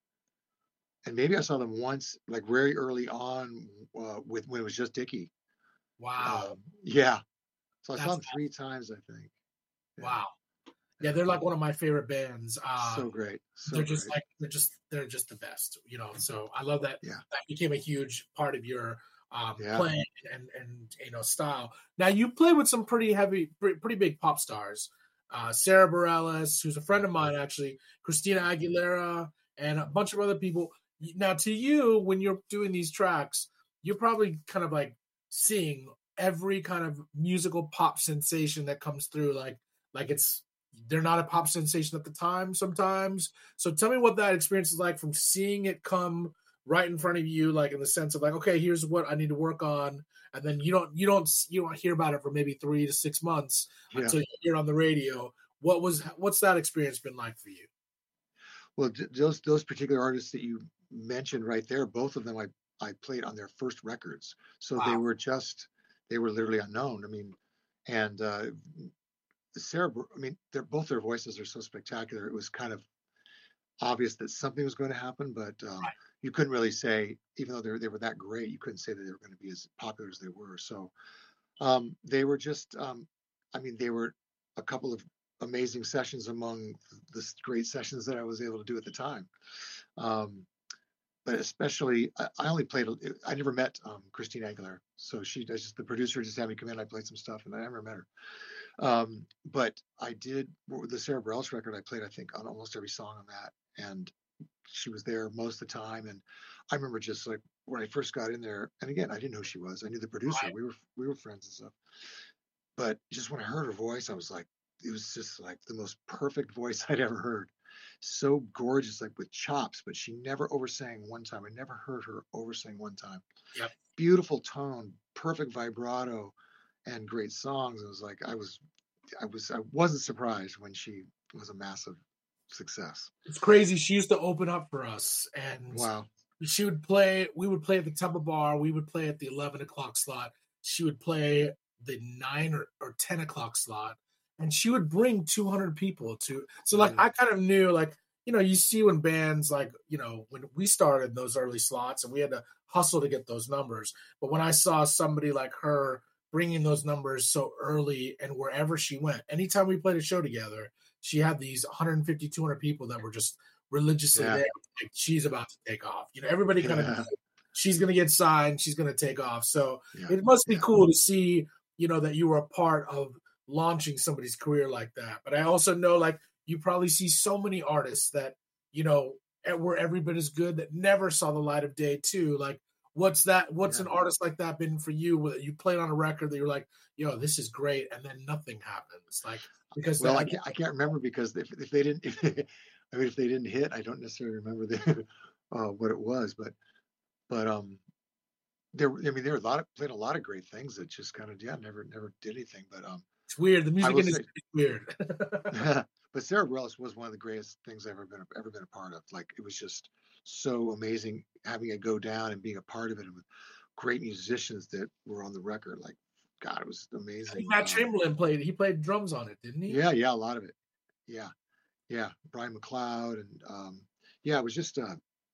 maybe I saw them once, like very early on when it was just Dickie. Wow. So I saw them 3 times, I think. Wow. Yeah, they're like one of my favorite bands. So great. They're just the best, you know. So I love that. That became a huge part of your playing and style. Now you play with some pretty big pop stars. Sarah Bareilles, who's a friend of mine actually, Christina Aguilera, and a bunch of other people. Now to you, when you're doing these tracks, you're probably kind of like seeing every kind of musical pop sensation that comes through, like they're not a pop sensation at the time sometimes. So tell me what that experience is like from seeing it come right in front of you, like in the sense of like, okay, here's what I need to work on. And then you don't hear about it for maybe 3 to 6 months until you hear it on the radio. What's that experience been like for you? Well, those particular artists that you mentioned right there, both of them I played on their first records. So they were literally unknown. I mean, and Sarah, I mean, both their voices are so spectacular. It was kind of obvious that something was going to happen, but you couldn't really say, even though they were that great, you couldn't say that they were going to be as popular as they were. So they were just, I mean, they were a couple of amazing sessions among the great sessions that I was able to do at the time. But especially, I never met Christina Aguilera. So the producer just had me come in, I played some stuff, and I never met her. But I did the Sarah Bareilles record. I played, I think, on almost every song on that, and she was there most of the time. And I remember just like when I first got in there, and again, I didn't know who she was. I knew the producer. Right. We were friends and stuff. But just when I heard her voice, I was like, it was just like the most perfect voice I'd ever heard. So gorgeous, like with chops, but she never oversang one time. I never heard her oversing one time. Yep. Beautiful tone, perfect vibrato, and great songs. It was like I wasn't surprised when she was a massive success. It's crazy. She used to open up for us, and we would play at the Temple Bar. We would play at the 11 o'clock slot. She would play the 9 or 10 o'clock slot, and she would bring 200 people to. So like I kind of knew, like, you know, you see when bands, like, you know, when we started those early slots and we had to hustle to get those numbers. But when I saw somebody like her bringing those numbers so early, and wherever she went, anytime we played a show together, she had these 150, 200 people that were just religiously there. Like, she's about to take off. You know, everybody kind of, she's going to get signed. She's going to take off. So it must be cool to see, you know, that you were a part of launching somebody's career like that. But I also know, like, you probably see so many artists that, you know, were every bit as good that never saw the light of day too. Like, what's an artist like that been for you? You played on a record that you're like, yo, this is great, and then nothing happens. Like, because I can't remember, because if they didn't hit, I don't necessarily remember what it was, but there were played a lot of great things that just kind of never did anything. But it's weird. The music industry is weird. But Sarah Bareilles was one of the greatest things I've ever been a part of. Like, it was just so amazing having it go down and being a part of it, and with great musicians that were on the record. Like, God, it was amazing. Matt Chamberlain played drums on it, didn't he? Yeah, a lot of it. Yeah. Brian McLeod, and it was just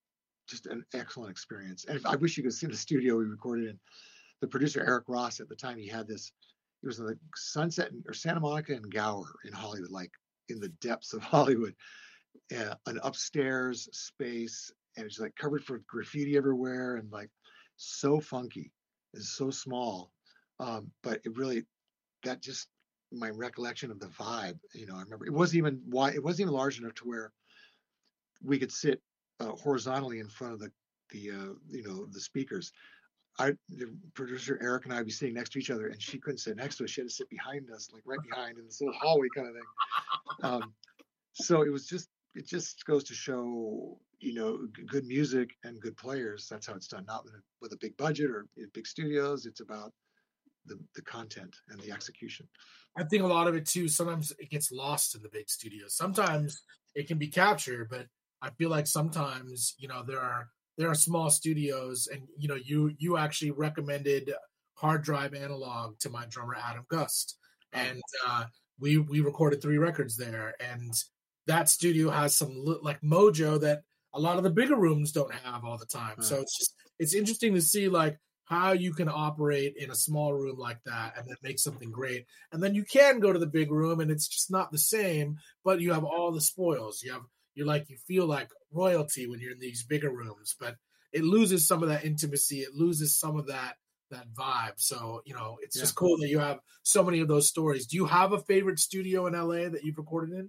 just an excellent experience. And I wish you could see the studio we recorded in. The producer Eric Ross, at the time, he had this. It was like Sunset or Santa Monica and Gower in Hollywood, like in the depths of Hollywood, an upstairs space, and it's like covered with graffiti everywhere, and like so funky and so small. But it really, that just my recollection of the vibe. I remember it wasn't even large enough to where we could sit horizontally in front of the speakers. The producer Eric and I would be sitting next to each other, and she couldn't sit next to us. She had to sit behind us, like right behind in this little hallway kind of thing. So it just goes to show, good music and good players. That's how it's done. Not with a big budget or big studios. It's about the content and the execution. I think a lot of it too, sometimes it gets lost in the big studios. Sometimes it can be captured, but I feel like sometimes, there are small studios, and you actually recommended Hard Drive Analog to my drummer Adam Gust, and we recorded 3 records there, and that studio has some like mojo that a lot of the bigger rooms don't have all the time. So it's interesting to see like how you can operate in a small room like that and then make something great, and then you can go to the big room and it's just not the same, but you have all the spoils. You feel like royalty when you're in these bigger rooms, but it loses some of that intimacy. It loses some of that vibe. So, it's just cool that you have so many of those stories. Do you have a favorite studio in LA that you've recorded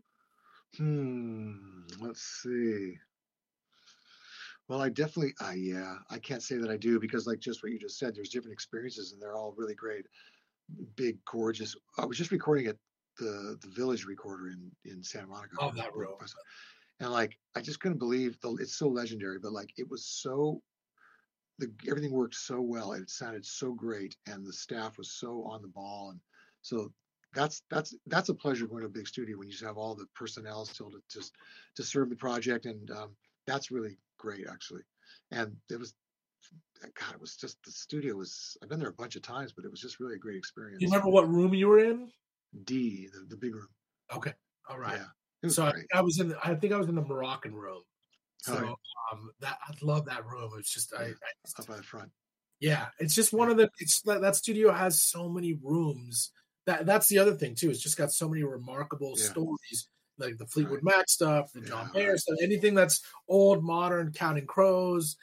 in? Let's see. Well, I definitely, I can't say that I do, because like just what you just said, there's different experiences and they're all really great, big, gorgeous. I was just recording at the Village Recorder in Santa Monica. Oh, that room. And like, I just couldn't believe it's so legendary, but like, it was everything worked so well. It sounded so great. And the staff was so on the ball. And so that's a pleasure going to a big studio when you just have all the personnel still to serve the project. And that's really great, actually. And it was just, the studio I've been there a bunch of times, but it was just really a great experience. Do you remember what room you were in? D, the big room. Okay. All right. Yeah. So I think I was in the Moroccan room. So I love that room. It's just up by the front. Yeah, it's just one of the. It's that studio has so many rooms. That's the other thing too. It's just got so many remarkable stories, like the Fleetwood Mac stuff, the John Mayer stuff, anything that's old, modern, Counting Crows.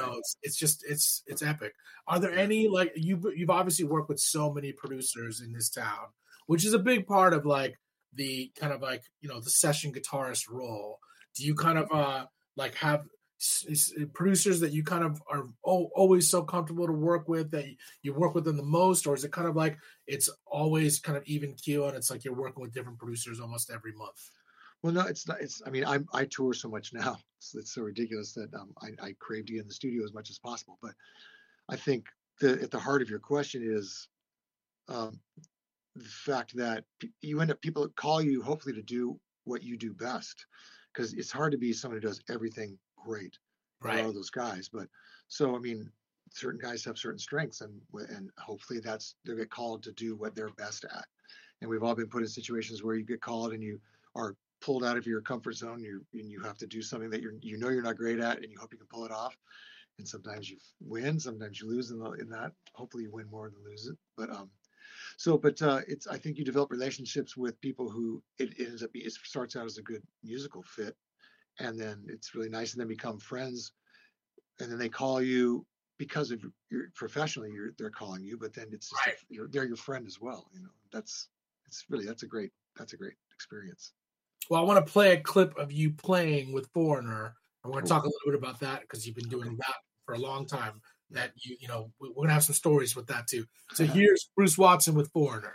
It's epic. Are there any, like, you've obviously worked with so many producers in this town, which is a big part of like the kind of like, the session guitarist role. Do you kind of like have producers that you kind of are always so comfortable to work with that you work with them the most, or is it kind of like it's always kind of even keel and it's like you're working with different producers almost every month? Well, no, it's not. I mean, I tour so much now. It's so ridiculous that I crave to get in the studio as much as possible. But I think at the heart of your question is the fact that you end up, people call you hopefully to do what you do best, because it's hard to be someone who does everything great. Right. There are those guys, but so I mean, certain guys have certain strengths, and hopefully they'll get called to do what they're best at. And we've all been put in situations where you get called and you are pulled out of your comfort zone. You have to do something that you're not great at, and you hope you can pull it off. And sometimes you win, sometimes you lose in that. Hopefully, you win more than lose it. But it's, I think you develop relationships with people who it starts out as a good musical fit, and then it's really nice, and then become friends, and then they call you because of your professionally, they're calling you, but then it's just they're your friend as well. That's a great experience. Well, I want to play a clip of you playing with Foreigner. I want to talk a little bit about that because you've been doing that for a long time. That we're gonna have some stories with that too. So here's Bruce Watson with Foreigner.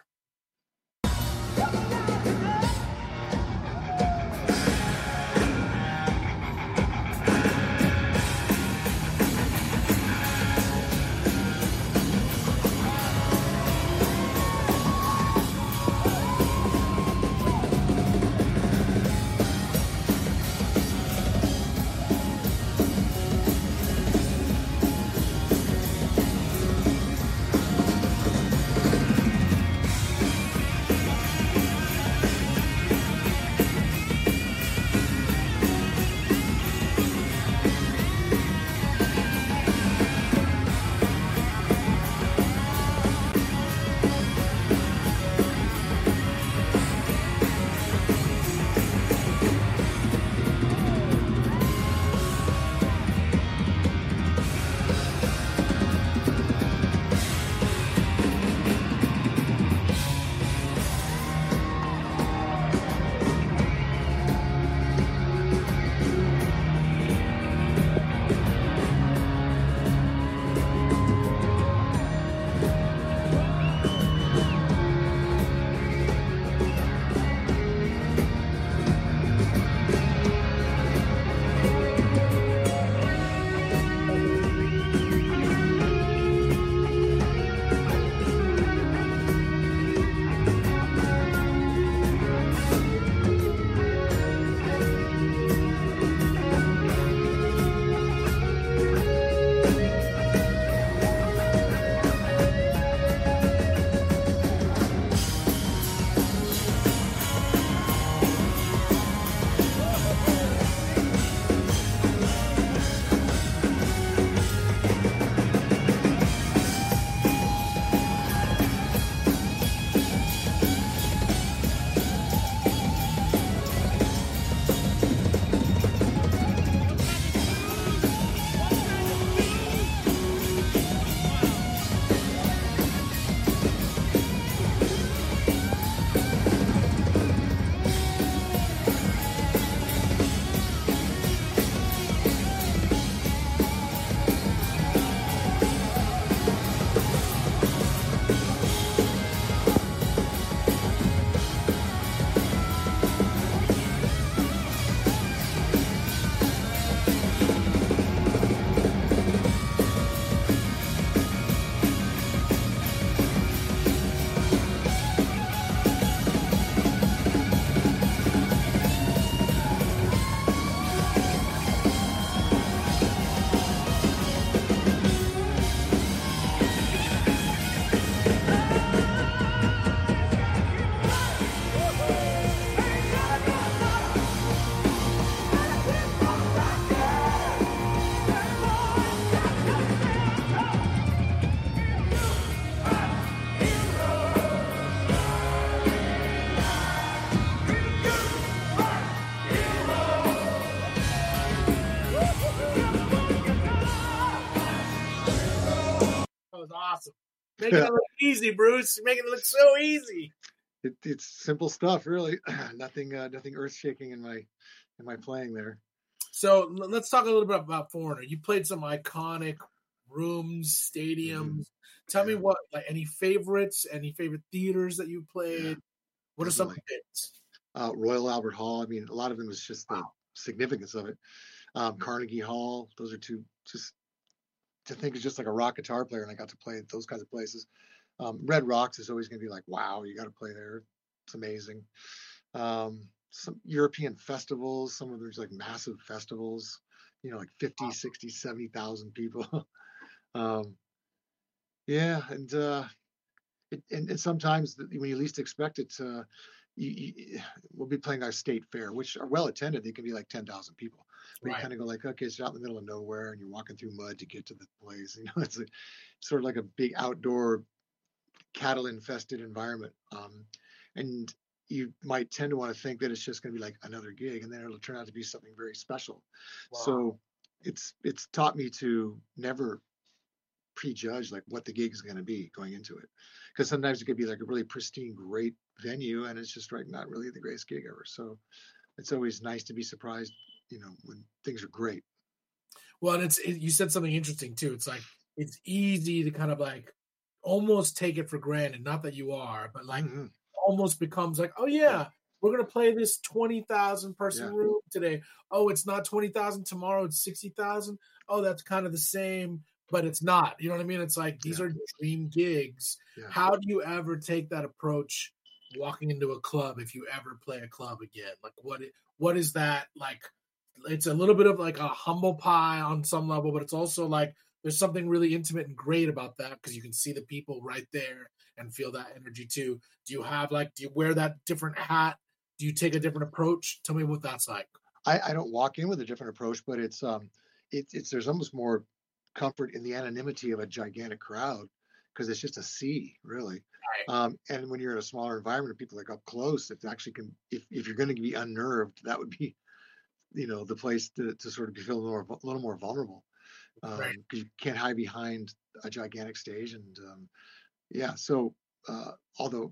Making it look easy, Bruce. You're making it look so easy. It's simple stuff, really. Nothing earth shaking in my playing there. So let's talk a little bit about Foreigner. You played some iconic rooms, stadiums. Mm-hmm. Tell me what, like, any favorites, any favorite theaters that you played? Yeah, what are some favorites? Royal Albert Hall. I mean, a lot of them is just the significance of it. Carnegie Hall. Those are two, just to think is just like a rock guitar player, and I got to play at those kinds of places. Red Rocks is always going to be like, wow, you got to play there. It's amazing. Some European festivals, some of those like massive festivals, like 50, 60, 70,000 people. Yeah. And sometimes when you least expect it, we'll be playing our state fair, which are well attended. They can be like 10,000 people. But you kind of go like, okay, it's out in the middle of nowhere and you're walking through mud to get to the place. It's sort of like a big outdoor cattle infested environment. And you might tend to want to think that it's just going to be like another gig, and then it'll turn out to be something very special. Wow. So it's taught me to never prejudge like what the gig is going to be going into it, because sometimes it could be like a really pristine, great venue, and it's just not really the greatest gig ever. So it's always nice to be surprised, when things are great. Well, and you said something interesting too. It's like it's easy to kind of like almost take it for granted. Not that you are, but like. Mm-hmm. Almost becomes like, oh yeah, we're gonna play this 20,000 person room today. Oh, it's not 20,000 tomorrow; it's 60,000. Oh, that's kind of the same, but it's not. You know what I mean? It's like these are dream gigs. Yeah. How do you ever take that approach walking into a club if you ever play a club again? Like, what is that like? It's a little bit of like a humble pie on some level, but it's also like there's something really intimate and great about that because you can see the people right there and feel that energy too. Do you wear that different hat? Do you take a different approach? Tell me what that's like. I don't walk in with a different approach, but it's there's almost more comfort in the anonymity of a gigantic crowd because it's just a sea, really. Right. And when you're in a smaller environment, people like up close, it actually can, if you're going to be unnerved, that would be, the place to sort of be feeling a little more vulnerable. Right. Because you can't hide behind a gigantic stage. And so although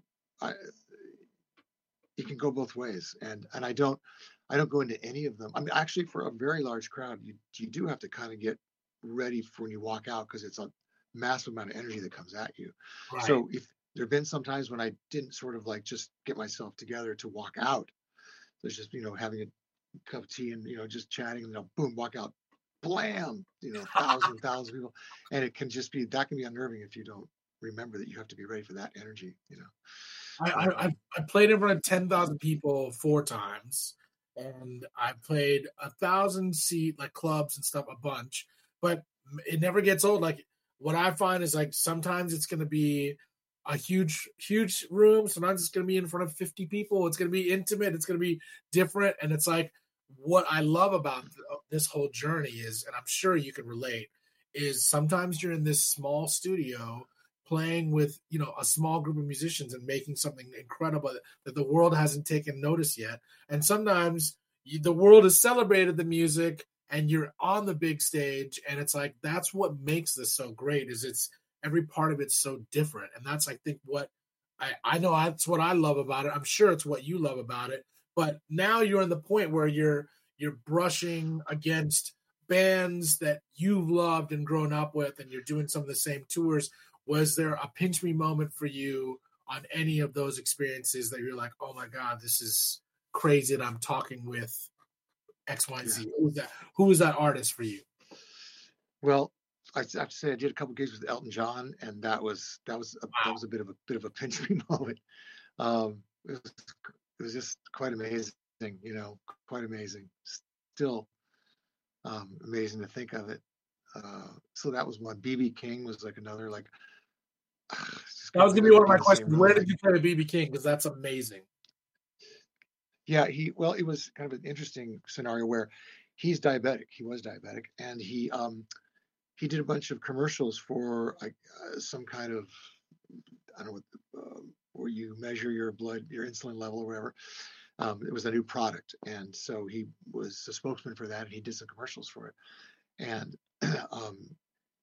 it can go both ways, and I don't go into any of them. I mean, actually, for a very large crowd, you do have to kind of get ready for when you walk out because it's a massive amount of energy that comes at you. Right. So if there have been some times when I didn't sort of like just get myself together to walk out, there's just having a cup of tea and just chatting, and boom, walk out, blam, thousands of people, and it can just be that can be unnerving if you don't remember that you have to be ready for that energy. I played in front of 10,000 people 4 times, and I played 1,000-seat like clubs and stuff a bunch, but it never gets old. Like what I find is like sometimes it's going to be a huge room, sometimes it's going to be in front of 50 people. It's going to be intimate. It's going to be different, and it's like what I love about this whole journey is, and I'm sure you can relate, is sometimes you're in this small studio playing with, a small group of musicians and making something incredible that the world hasn't taken notice yet. And sometimes the world has celebrated the music and you're on the big stage, and it's like, that's what makes this so great is it's every part of it's so different. And that's, I think, what I know that's what I love about it. I'm sure it's what you love about it. But now you're in the point where you're brushing against bands that you've loved and grown up with, and you're doing some of the same tours. Was there a pinch me moment for you on any of those experiences that you're like, oh my God, this is crazy that I'm talking with X, Y, Z? Who was that artist for you? Well, I have to say I did a couple of gigs with Elton John, and that was a bit of a pinch me moment. It was just quite amazing, quite amazing. Still amazing to think of it. So that was one. B.B. King was like another, like. That was going to be one of my questions. Where did you play B.B. King? Because that's amazing. Yeah, it was kind of an interesting scenario where he's diabetic. He was diabetic, and he did a bunch of commercials for some kind of, I don't know what, where you measure your insulin level or whatever. It was a new product, and so he was a spokesman for that, and he did some commercials for it. And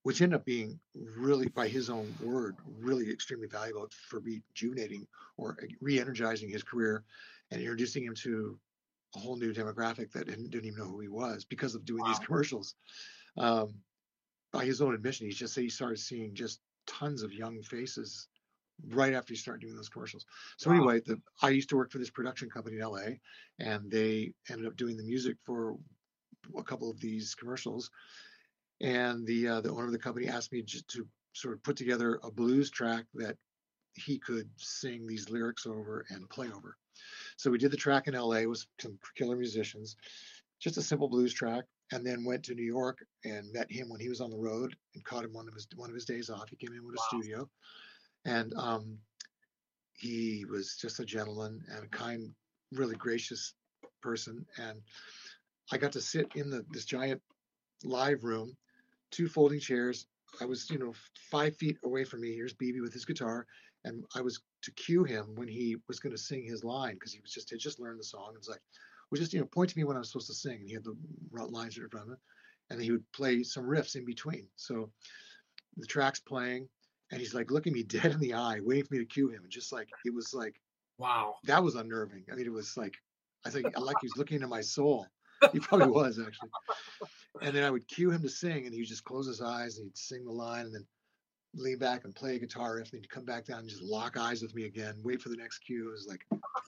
which ended up being really, by his own word, really extremely valuable for rejuvenating or re-energizing his career and introducing him to a whole new demographic that didn't even know who he was because of doing these commercials. By his own admission, he started seeing just tons of young faces right after he started doing those commercials. So anyway, I used to work for this production company in LA, and they ended up doing the music for a couple of these commercials. And the owner of the company asked me to sort of put together a blues track that he could sing these lyrics over and play over. So we did the track in LA with some killer musicians, just a simple blues track, and then went to New York and met him when he was on the road and caught him one of his days off. He came in with a studio, and he was just a gentleman and a kind, really gracious person. And I got to sit in this giant live room, 2 folding chairs. I was, 5 feet away from me. Here's BB with his guitar, and I was to cue him when he was going to sing his line, because he had just learned the song. It was like, well, just point to me when I was supposed to sing, and he had the lines in front of him, and then he would play some riffs in between. So the track's playing, and he's like looking me dead in the eye, waiting for me to cue him, and just like it was like, wow, that was unnerving. I mean, it was like I think like he was looking into my soul. He probably was, actually. And then I would cue him to sing, and he would just close his eyes and he'd sing the line, and then lean back and play a guitar riff, and then he'd come back down and just lock eyes with me again, wait for the next cue. It was like,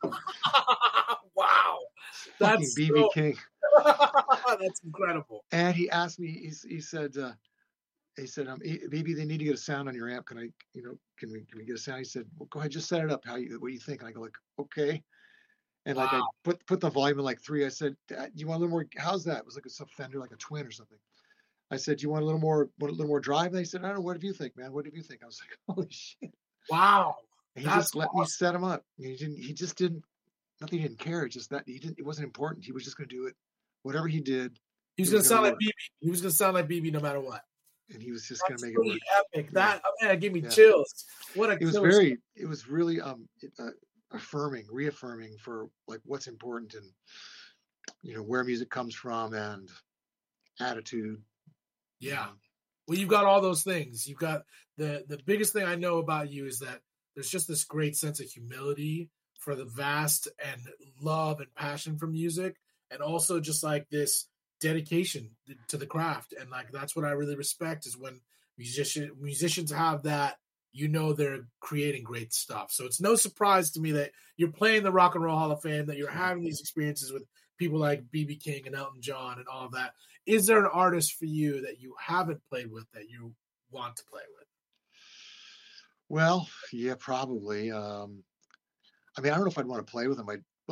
wow, that's BB King. That's incredible. And he asked me, he said, BB, they need to get a sound on your amp. Can we get a sound? He said, well, go ahead, just set it up. What do you think? And I go like, okay. And like, I put the volume in like 3. I said, do you want a little more? How's that? It was like a Fender, like a Twin or something. I said, do you want a little more drive? And they said, I don't know. What do you think, man? What do you think? I was like, holy shit. Wow. And he just let me set him up. He didn't care. It's just that it wasn't important. He was just going to do it. Whatever he did. He was going to sound like BB. He was going to sound like BB no matter what. And he was just going to make it work. Epic. That gave me chills. What a it was really reaffirming for like what's important and where music comes from and attitude. Yeah. Well, you've got all those things. You've got the biggest thing I know about you is that there's just this great sense of humility for the vast and love and passion for music, and also just like this dedication to the craft. And like that's what I really respect is when musicians have that, they're creating great stuff. So it's no surprise to me that you're playing the Rock and Roll Hall of Fame, that you're having these experiences with people like B.B. King and Elton John and all of that. Is there an artist for you that you haven't played with that you want to play with? Well, yeah, probably. I don't know if I'd want to play with them.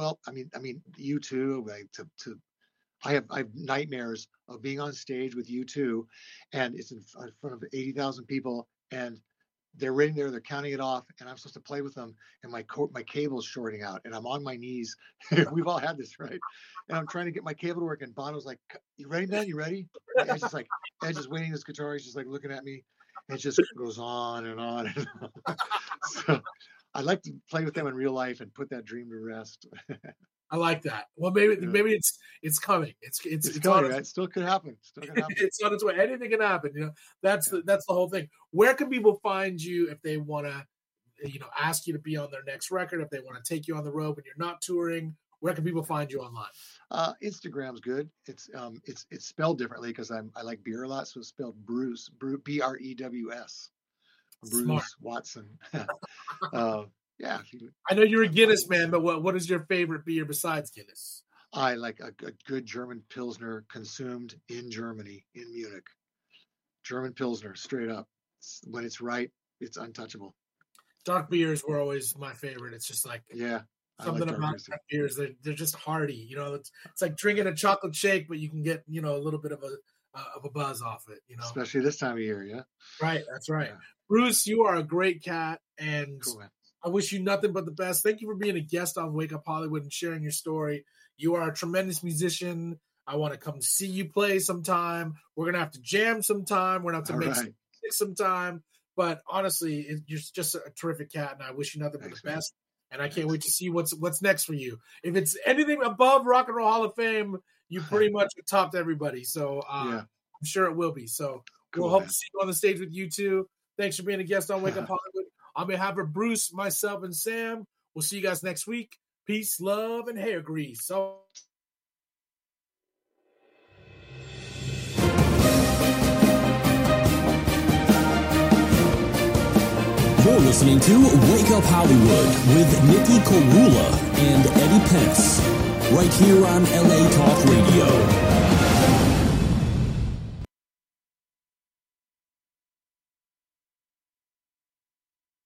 U2. I have nightmares of being on stage with U2, and it's in front of 80,000 people, and they're waiting there, they're counting it off, and I'm supposed to play with them, and my cable's shorting out, and I'm on my knees. We've all had this, right? And I'm trying to get my cable to work, and Bono's like, you ready, man? You ready? And Ed's just waiting his guitar, he's just like looking at me, and it just goes on and on and on. So I'd like to play with them in real life and put that dream to rest. I like that. Well, maybe it's coming. It's coming. It still could happen. It's on its way. Anything can happen. That's the whole thing. Where can people find you if they want to, ask you to be on their next record? If they want to take you on the road when you're not touring, where can people find you online? Instagram's good. It's spelled differently because I like beer a lot, so it's spelled Brews, Brews. Bruce Smart. Watson. Yeah. I know you're a Guinness man, but what is your favorite beer besides Guinness? I like a good German Pilsner consumed in Germany, in Munich. German Pilsner, straight up. When it's right, it's untouchable. Dark beers were always my favorite. It's just like something about dark beers. They're just hearty. It's like drinking a chocolate shake, but you can get a little bit of a buzz off it. Especially this time of year, yeah. Right, that's right. Yeah. Bruce, you are a great cat, and cool, I wish you nothing but the best. Thank you for being a guest on Wake Up Hollywood and sharing your story. You are a tremendous musician. I want to come see you play sometime. We're going to have to jam sometime. We're going to have to make some music sometime. But honestly, you're just a terrific cat, and I wish you nothing but the best. And I can't wait to see what's next for you. If it's anything above Rock and Roll Hall of Fame, you pretty much topped everybody. So I'm sure it will be. So We'll hope to see you on the stage with you too. Thanks for being a guest on Wake Up Hollywood. On behalf of Bruce, myself, and Sam, we'll see you guys next week. Peace, love, and hair grease. So. You're listening to Wake Up Hollywood with Nikki Korula and Eddie Pence, right here on LA Talk Radio.